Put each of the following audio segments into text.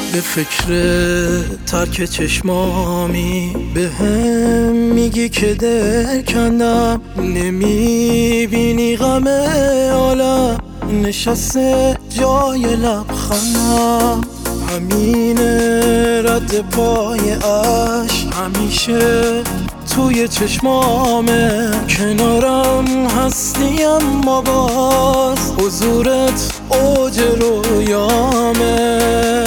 به فکر ترک چشمامی به هم میگی که دل کندم، نمیبینی غم عالم نشسته جای لبخندم. همین رد پای عشق همیشه توی چشمامه، کنارم هستی اما باز حضورت اوج رویامه.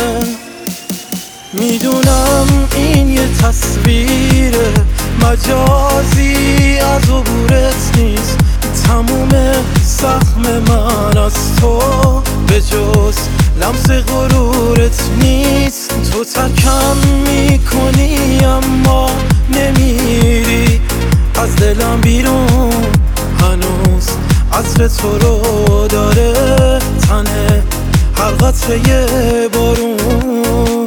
میدونم این یه تصویر مجازی از عبورت نیست، تموم زخم من از تو به جز لمس غرورت نیست. تو ترکم میکنی اما نمیری از دلم بیرون، هنوز عطر تو رو داره تنه هر قطره بارون.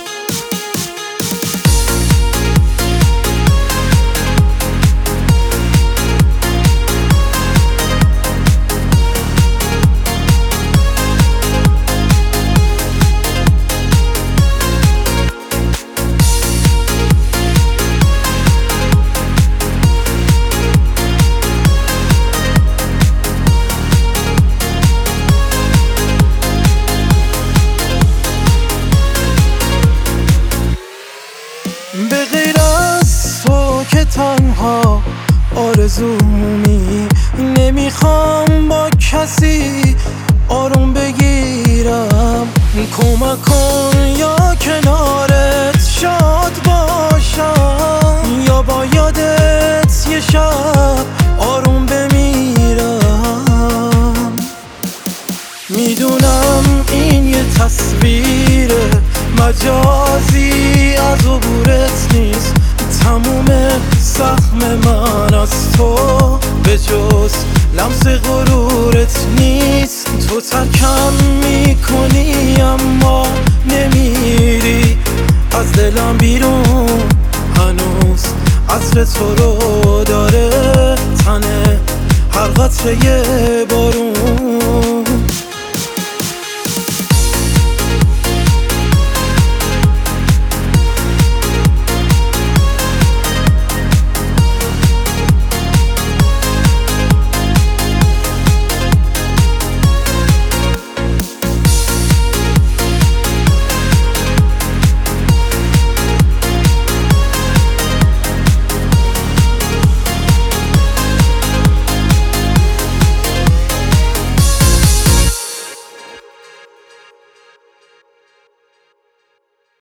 به غیر از تو که تنها آرزومی، نمیخوام با کسی آروم بگیرم. کمک کن یا کنارت شاد باشم، یا با یادت یه شب آروم بمیرم. میدونم این یه تصویر مجازی از عبورت نیست، تموم زخم من از تو به جز لمس غرورت نیست. تو ترکم میکنی اما نمیری از دلم بیرون، هنوز عطر تو رو داره تنه هر قطره بارون.